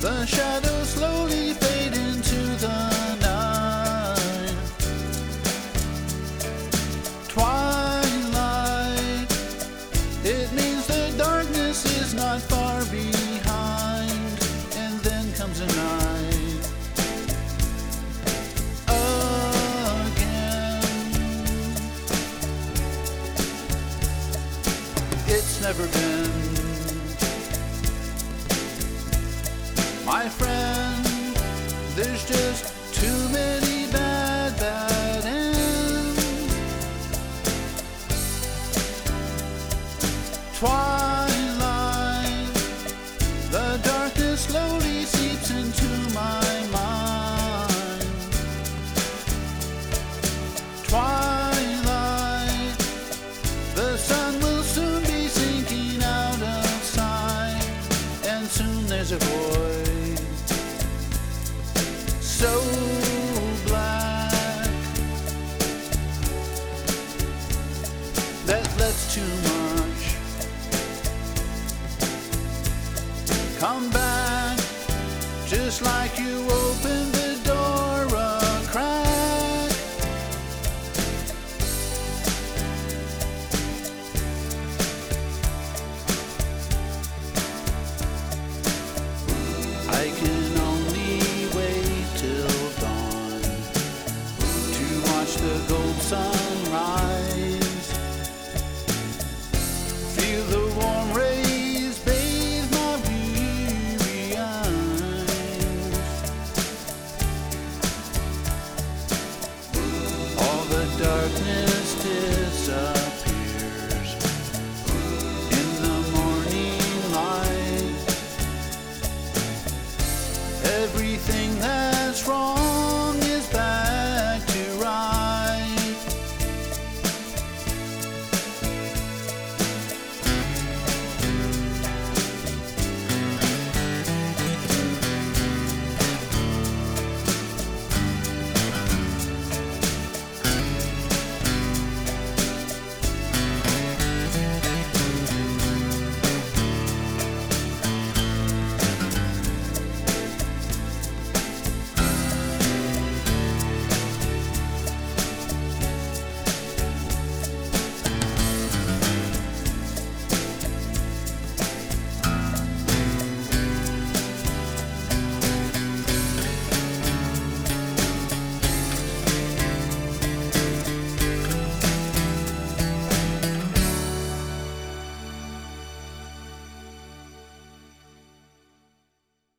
The shadows slowly fade into the night. Twilight, it means the darkness is not far behind. And then comes a night again. It's never been, my friend, there's just too many bad ends. Twilight, the darkness slowly seeps into my mind. Twilight, the sun will soon be sinking out of sight, and soon there's a void so black that lets too much come back, just like you opened the door a crack. I can only wait till dawn to watch the gold sun rise. Feel the warm rays bathe my weary eyes. All the darkness disappears in the morning light. Everything that's wrong